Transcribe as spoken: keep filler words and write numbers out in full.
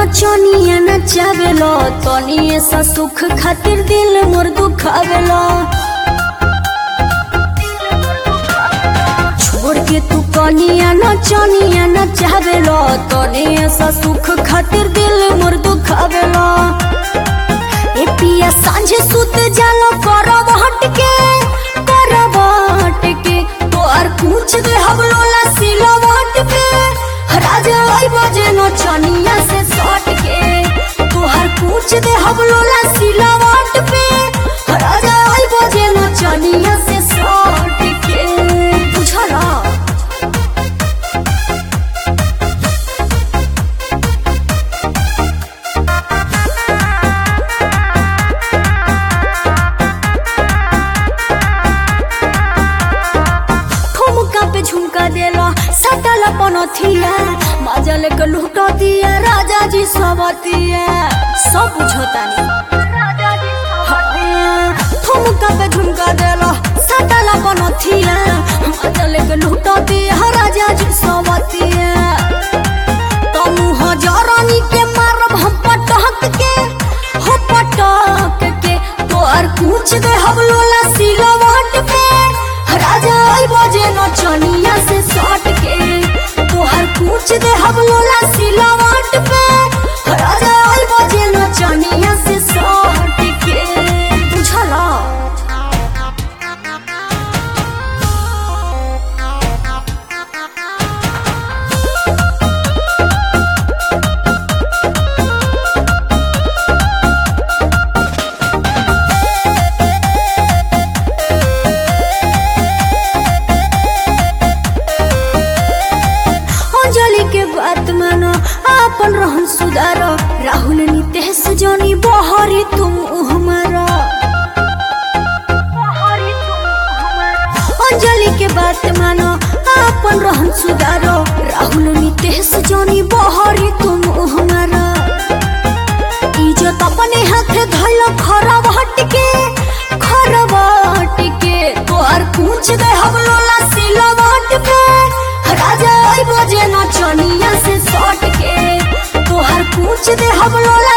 नचनिया नचावेलो तनिए सा सुख खातिर दिल मोर दुखावेलो। छोड़ के तू कनिया नचनिया नचावेलो तनिए सा सुख खातिर दिल मोर दुखावेलो। ए पिया सांझे सुत जालो करब हटके करब हटके तोर पूछ दे हम लोला सिलवट के राजा आई बजे नचनिया से सट के तोहर पूछ दे हम लोला सिलवट पे राजा आई बजे नचनिया से सट के बुझला। झुमका देला सटल पनथिया मजल के लूट दिया राजा जी सबतिया सब बुझतानी। ठुमका पे झुमका देला सटल पनथिया मजल के लूट दिया राजा जी सबतिया। तनु हजारानी के मारब हम पटक के हो पटक के तोर पूछ दे हम लोला सिलवट पे राजा आई बजे नचनिया से सट के तोहर पूछ दे हम लोला सिलवट पे राजा आई बजे नचनिया से सट के बुझला। के बात मानो आपन रहन सुधारो राहुल नितेश जनी बहरी तुम हमारा। अंजलि के बात मानो आपन रहन सुधारो राहुल नितेश जनी बहरी तुम हमारा। इज्जत अपने हाथ धइलो खराब हटके खराब हटके तोहर पूछ दे हम लोला सिलवट पे राजा आई बजे नचनिया से सट के तोहर पूछ दे हम लोला